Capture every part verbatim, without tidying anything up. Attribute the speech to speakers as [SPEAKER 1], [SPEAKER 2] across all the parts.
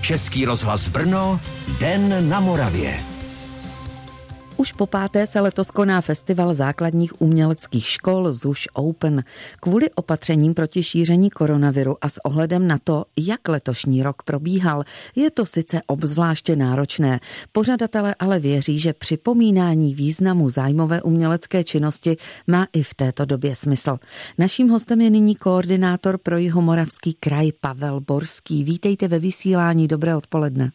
[SPEAKER 1] Český rozhlas Brno, Den na Moravě.
[SPEAKER 2] Už po páté se letos koná festival základních uměleckých škol ZUŠ Open. Kvůli opatřením proti šíření koronaviru a s ohledem na to, jak letošní rok probíhal, je to sice obzvláště náročné. Pořadatelé ale věří, že připomínání významu zájmové umělecké činnosti má i v této době smysl. Naším hostem je nyní koordinátor pro Jihomoravský kraj Pavel Borský. Vítejte ve vysílání, dobré odpoledne.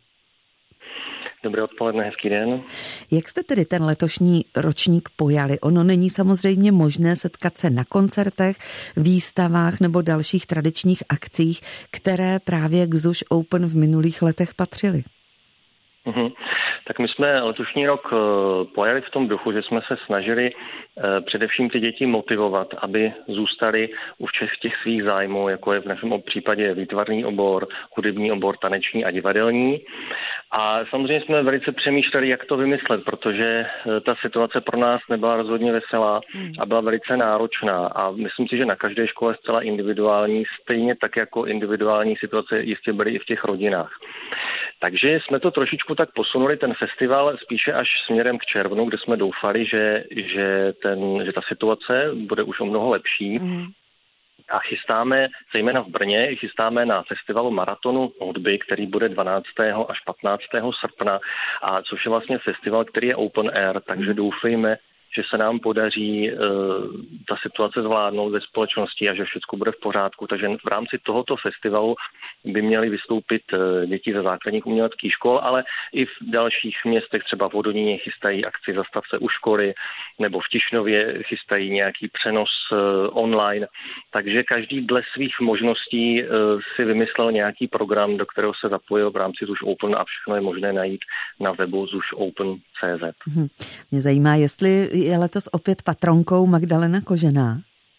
[SPEAKER 3] Dobré odpoledne, hezký den.
[SPEAKER 2] Jak jste tedy ten letošní ročník pojali? Ono není samozřejmě možné setkat se na koncertech, výstavách nebo dalších tradičních akcích, které právě k ZUŠ Open v minulých letech patřily.
[SPEAKER 3] Uhum. Tak my jsme letošní rok pojali v tom duchu, že jsme se snažili především ty děti motivovat, aby zůstali u všech těch svých zájmů, jako je v našem případě výtvarný obor, hudební obor, taneční a divadelní. A samozřejmě jsme velice přemýšleli, jak to vymyslet, protože ta situace pro nás nebyla rozhodně veselá a byla velice náročná. A myslím si, že na každé škole zcela individuální, stejně tak jako individuální situace jistě byly i v těch rodinách. Takže jsme to trošičku tak posunuli, ten festival, spíše až směrem k červnu, kde jsme doufali, že, že, ten, že ta situace bude už o mnoho lepší. Mm. A chystáme, zejména v Brně, chystáme na festivalu maratonu hudby, který bude dvanáctého až patnáctého srpna, a což je vlastně festival, který je open air, takže mm. doufejme, že se nám podaří uh, ta situace zvládnout ve společnosti a že všechno bude v pořádku. Takže v rámci tohoto festivalu by měly vystoupit uh, děti ze základních uměleckých škol, ale i v dalších městech, třeba v Hodoníně chystají akci Zastav se u školy, nebo v Tišnově chystají nějaký přenos uh, online. Takže každý dle svých možností uh, si vymyslel nějaký program, do kterého se zapojil v rámci ZUŠ Open, a všechno je možné najít na webu zuš open tečka cé zet.
[SPEAKER 2] Hmm. Mě zajímá, jestli je letos opět patronkou Magdalena Kožená.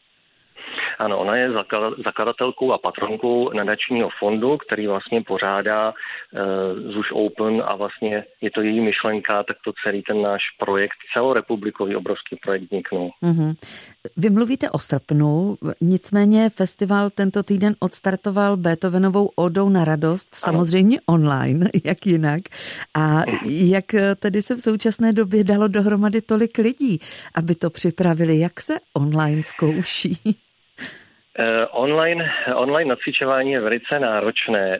[SPEAKER 3] Ano, ona je zakladatelkou a patronkou nadačního fondu, který vlastně pořádá uh, ZUŠ Open, a vlastně je to její myšlenka, tak to celý ten náš projekt, celorepublikový obrovský projekt vzniknul.
[SPEAKER 2] Mm-hmm. Vy mluvíte o srpnu, nicméně festival tento týden odstartoval Beethovenovou odou na radost, ano. Samozřejmě online, jak jinak. A jak tedy se v současné době dalo dohromady tolik lidí, aby to připravili, jak se online zkouší?
[SPEAKER 3] Uh, online, online nacvičování je velice náročné.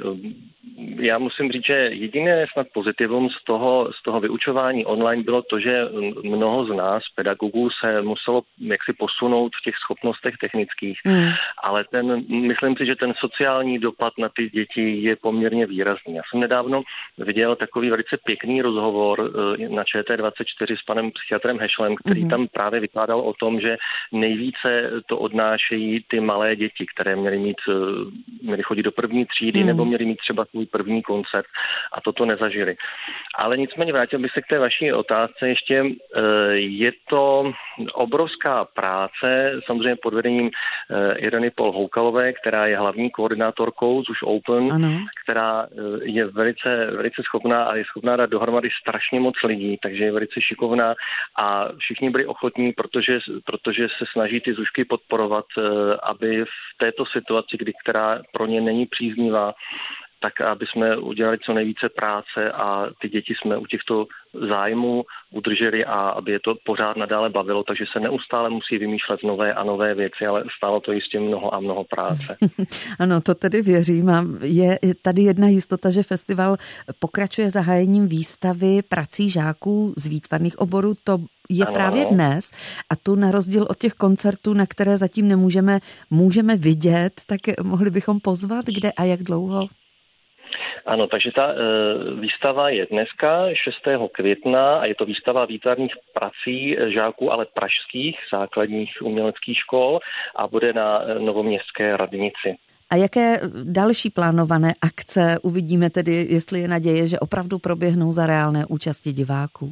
[SPEAKER 3] Já musím říct, že jediné snad pozitivum z toho, z toho vyučování online bylo to, že mnoho z nás, pedagogů, se muselo jaksi posunout v těch schopnostech technických, mm. ale ten, myslím si, že ten sociální dopad na ty děti je poměrně výrazný. Já jsem nedávno viděl takový velice pěkný rozhovor na Č T dvacet čtyři s panem psychiatrem Hešlem, který mm. tam právě vykládal o tom, že nejvíce to odnášejí ty malé děti, které měly mít, měly chodit do první třídy mm. nebo měly mít třeba svůj první koncert a toto nezažili. Ale nicméně vrátil bych se k té vaší otázce ještě. Je to obrovská práce, samozřejmě pod vedením Ireny Pol-Houkalové, která je hlavní koordinátorkou ZUŠ Open, ano. která je velice, velice schopná a je schopná dát dohromady strašně moc lidí, takže je velice šikovná a všichni byli ochotní, protože, protože se snaží ty ZUŠky podporovat, aby v této situaci, kdy která pro ně není příznivá, tak aby jsme udělali co nejvíce práce a ty děti jsme u těchto zájmů udrželi a aby je to pořád nadále bavilo, takže se neustále musí vymýšlet nové a nové věci, ale stálo to jistě mnoho a mnoho práce.
[SPEAKER 2] Ano, to tedy věřím. A je tady jedna jistota, že festival pokračuje zahájením výstavy prací žáků z výtvarných oborů. To je ano, právě dnes a tu na rozdíl od těch koncertů, na které zatím nemůžeme můžeme vidět, tak mohli bychom pozvat, kde a jak dlouho?
[SPEAKER 3] Ano, takže ta e, výstava je dneska, šestého května, a je to výstava výtvarných prací žáků, ale pražských základních uměleckých škol, a bude na Novoměstské radnici.
[SPEAKER 2] A jaké další plánované akce uvidíme tedy, jestli je naděje, že opravdu proběhnou za reálné účasti diváků?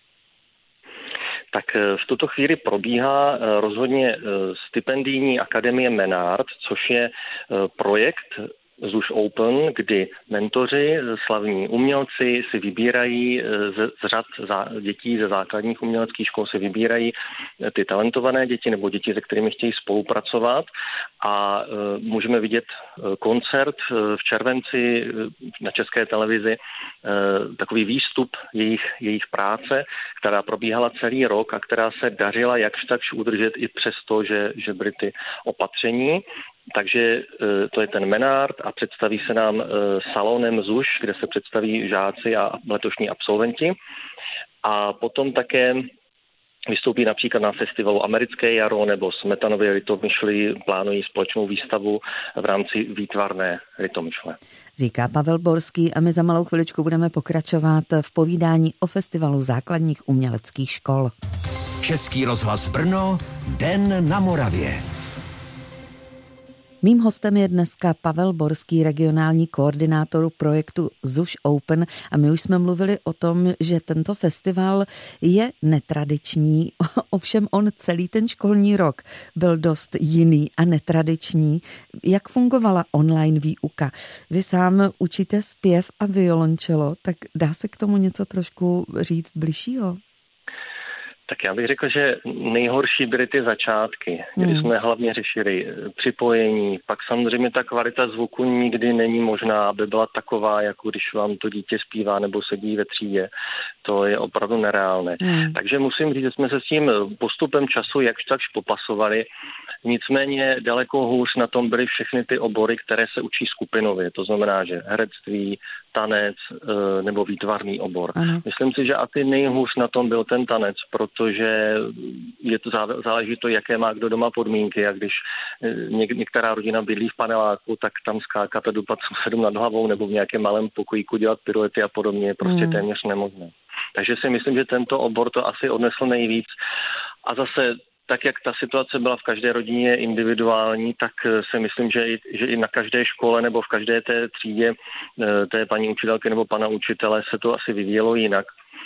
[SPEAKER 3] Tak v tuto chvíli probíhá rozhodně stipendijní akademie Menard, což je projekt ZUŠ Open, kdy mentoři, slavní umělci si vybírají z, z řad dětí ze základních uměleckých škol si vybírají ty talentované děti nebo děti, se kterými chtějí spolupracovat a můžeme vidět koncert v červenci na České televizi, takový výstup jejich, jejich práce, která probíhala celý rok a která se dařila jakž takž udržet i přesto, že, že byly ty opatření. Takže to je ten Menard a představí se nám salonem ZUŠ, kde se představí žáci a letošní absolventi. A potom také vystoupí například na festivalu Americké jaro nebo Smetanovy Litomyšly, plánují společnou výstavu v rámci výtvarné Litomyšle.
[SPEAKER 2] Říká Pavel Borský a my za malou chviličku budeme pokračovat v povídání o festivalu základních uměleckých škol.
[SPEAKER 1] Český rozhlas Brno, Den na Moravě.
[SPEAKER 2] Mým hostem je dneska Pavel Borský, regionální koordinátor projektu ZUŠ Open a my už jsme mluvili o tom, že tento festival je netradiční, ovšem on celý ten školní rok byl dost jiný a netradiční. Jak fungovala online výuka? Vy sám učíte zpěv a violončelo, tak dá se k tomu něco trošku říct bližšího?
[SPEAKER 3] Tak já bych řekl, že nejhorší byly ty začátky, kdy
[SPEAKER 2] hmm.
[SPEAKER 3] jsme hlavně řešili připojení, pak samozřejmě ta kvalita zvuku nikdy není možná, aby byla taková, jako když vám to dítě zpívá nebo sedí ve třídě. To je opravdu nereálné. Hmm. Takže musím říct, že jsme se s tím postupem času jakž takž popasovali. Nicméně daleko hůř na tom byly všechny ty obory, které se učí skupinově. To znamená, že herectví, tanec nebo výtvarný obor. Ano. Myslím si, že asi nejhůř na tom byl ten tanec, protože je to záleží to, jaké má kdo doma podmínky. A když něk- některá rodina bydlí v paneláku, tak tam skákat a dupat sedm nad hlavou nebo v nějakém malém pokojíku dělat piruety a podobně je prostě mm. téměř nemožné. Takže si myslím, že tento obor to asi odnesl nejvíc. A zase tak, jak ta situace byla v každé rodině individuální, tak si myslím, že i, že i na každé škole nebo v každé té třídě té paní učitelky nebo pana učitele se to asi vyvíjelo jinak.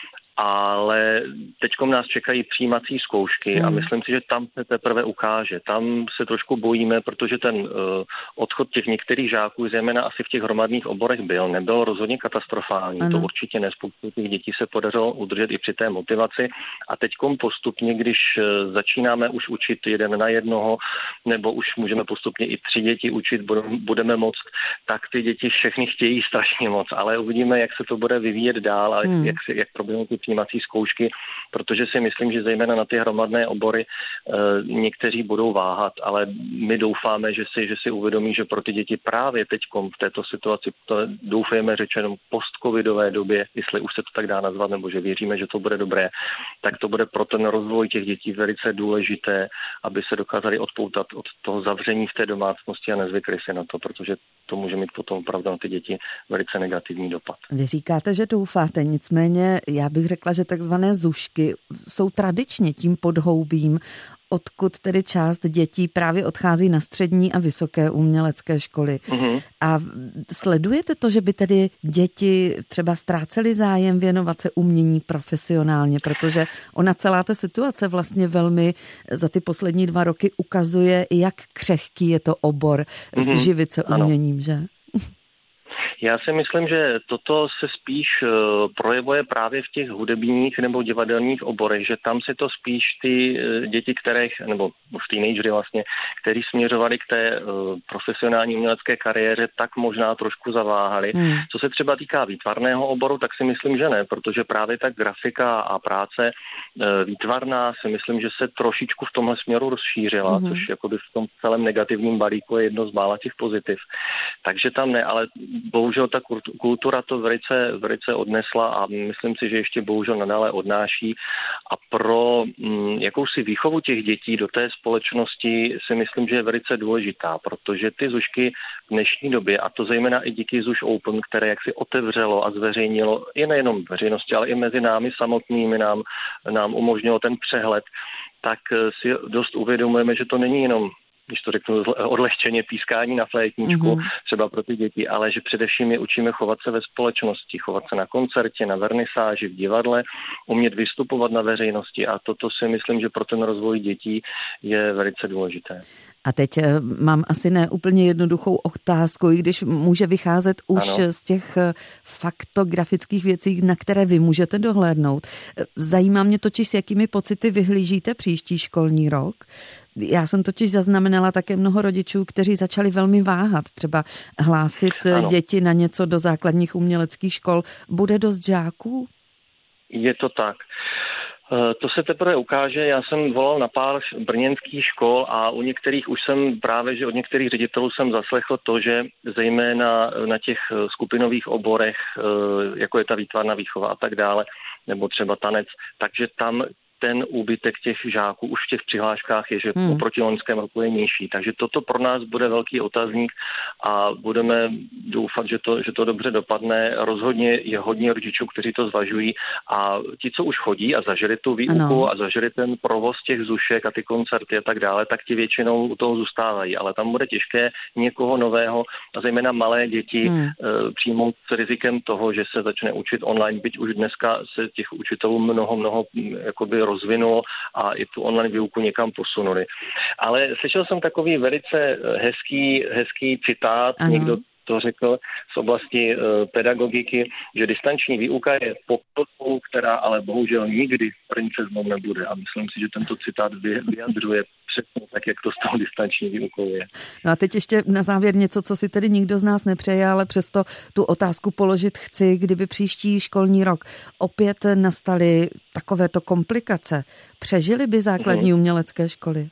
[SPEAKER 3] Ale teďkom nás čekají přijímací zkoušky mm. a myslím si, že tam se teprve ukáže. Tam se trošku bojíme, protože ten uh, odchod těch některých žáků, zejména asi v těch hromadných oborech byl, nebyl rozhodně katastrofální. Ano. To určitě ne. Spoustu těch dětí se podařilo udržet i při té motivaci. A teďkom postupně, když uh, začínáme už učit jeden na jednoho, nebo už můžeme postupně i tři děti učit, budeme moct, tak ty děti všechny chtějí strašně moc. Ale uvidíme, jak se to bude vyvíjet dál a mm. jak, jak proběhnou ty přijímací zkoušky, protože si myslím, že zejména na ty hromadné obory e, někteří budou váhat, ale my doufáme, že si, že si uvědomí, že pro ty děti právě teďkom v této situaci, to doufujeme řečeno post-covidové době, jestli už se to tak dá nazvat, nebo že věříme, že to bude dobré, tak to bude pro ten rozvoj těch dětí velice důležité, aby se dokázali odpoutat od toho zavření v té domácnosti a nezvykli si na to, protože to může mít potom opravdu na ty děti velice negativní dopad.
[SPEAKER 2] Vy říkáte, že doufáte, nicméně já bych řekla, že takzvané zušky jsou tradičně tím podhoubím, odkud tedy část dětí právě odchází na střední a vysoké umělecké školy. Mm-hmm. A sledujete to, že by tedy děti třeba ztrácely zájem věnovat se umění profesionálně, protože ona celá ta situace vlastně velmi za ty poslední dva roky ukazuje, jak křehký je to obor mm-hmm. živit se uměním, ano. že?
[SPEAKER 3] Já si myslím, že toto se spíš projevuje právě v těch hudebních nebo divadelních oborech, že tam si to spíš ty děti, které, nebo už teenagery vlastně, kteří směřovali k té profesionální umělecké kariéře, tak možná trošku zaváhali. Hmm. Co se třeba týká výtvarného oboru, tak si myslím, že ne, protože právě ta grafika a práce výtvarná si myslím, že se trošičku v tomhle směru rozšířila, hmm. což jakoby v tom celém negativním balíku je jedno z mála těch pozitiv. Takže tam ne, ale bohužel ta kultura to velice, velice odnesla a myslím si, že ještě bohužel nadále odnáší a pro m, jakousi výchovu těch dětí do té společnosti si myslím, že je velice důležitá, protože ty zušky v dnešní době, a to zejména i díky ZUŠ Open, které jaksi otevřelo a zveřejnilo i nejenom veřejnosti, ale i mezi námi samotnými nám, nám umožnilo ten přehled, tak si dost uvědomujeme, že to není jenom když to řeknu odlehčeně, pískání na flétničku, mm-hmm. třeba pro ty děti, ale že především je učíme chovat se ve společnosti, chovat se na koncertě, na vernisáži, v divadle, umět vystupovat na veřejnosti a toto si myslím, že pro ten rozvoj dětí je velice důležité.
[SPEAKER 2] A teď mám asi ne úplně jednoduchou otázku, i když může vycházet už ano. z těch faktografických věcí, na které vy můžete dohlédnout. Zajímá mě totiž, s jakými pocity vyhlížíte příští školní rok. Já jsem totiž zaznamenala také mnoho rodičů, kteří začali velmi váhat, třeba hlásit ano. děti na něco do základních uměleckých škol. Bude dost žáků?
[SPEAKER 3] Je to tak. To se teprve ukáže. Já jsem volal na pár brněnských škol a u některých už jsem právě, že od některých ředitelů jsem zaslechl to, že zejména na těch skupinových oborech, jako je ta výtvarná výchova a tak dále, nebo třeba tanec, takže tam ten úbytek těch žáků už v těch přihláškách je, že hmm. oproti loňskému roku je nižší. Takže toto pro nás bude velký otazník a budeme doufat, že to, že to dobře dopadne. Rozhodně je hodně rodičů, kteří to zvažují a ti, co už chodí a zažili tu výuku ano. a zažili ten provoz těch zušek a ty koncerty a tak dále, tak ti většinou u toho zůstávají. Ale tam bude těžké někoho nového a zejména malé děti hmm. přijmout s rizikem toho, že se začne učit online, byť už dneska se těch učitelů mnoho, mnoho jakoby rozvinulo a i tu online výuku někam posunuli. Ale slyšel jsem takový velice hezký, hezký citát, ano. někdo to řekl z oblasti uh, pedagogiky, že distanční výuka je pokroků, která ale bohužel nikdy princeznou nebude. A myslím si, že tento citát vyjadřuje přesně tak, jak to s tou distanční výukou je.
[SPEAKER 2] No a teď ještě na závěr něco, co si tedy nikdo z nás nepřeje, ale přesto tu otázku položit chci, kdyby příští školní rok opět nastaly takovéto komplikace. Přežily by základní umělecké školy?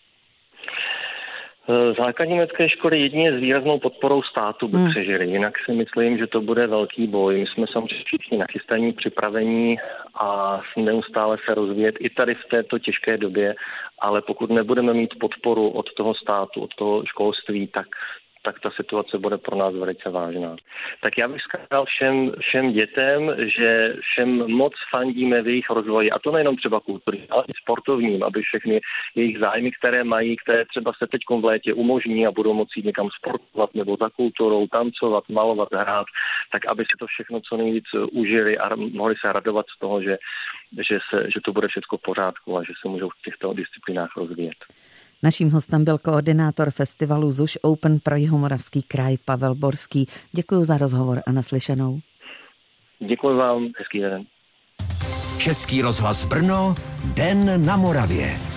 [SPEAKER 3] Základní umělecké školy jedině s výraznou podporou státu by hmm. přežily. Jinak si myslím, že to bude velký boj. My jsme samozřejmě všichni nachystaní, připravení a neustále se rozvíjet i tady v této těžké době, ale pokud nebudeme mít podporu od toho státu, od toho školství, tak tak ta situace bude pro nás velice vážná. Tak já bych říkal všem, všem dětem, že všem moc fandíme v jejich rozvoji, a to nejenom třeba kulturní, ale i sportovním, aby všechny jejich zájmy, které mají, které třeba se teď v létě umožní a budou moci někam sportovat nebo za kulturou, tancovat, malovat, hrát, tak aby si to všechno co nejvíc užili a mohli se radovat z toho, že, že, se, že to bude všechno v pořádku a že se můžou v těchto disciplinách rozvíjet.
[SPEAKER 2] Naším hostem byl koordinátor festivalu ZUŠ Open pro Jihomoravský kraj Pavel Borský. Děkuji za rozhovor a naslyšenou.
[SPEAKER 3] Děkuji vám, hezký den.
[SPEAKER 1] Český rozhlas Brno, Den na Moravě.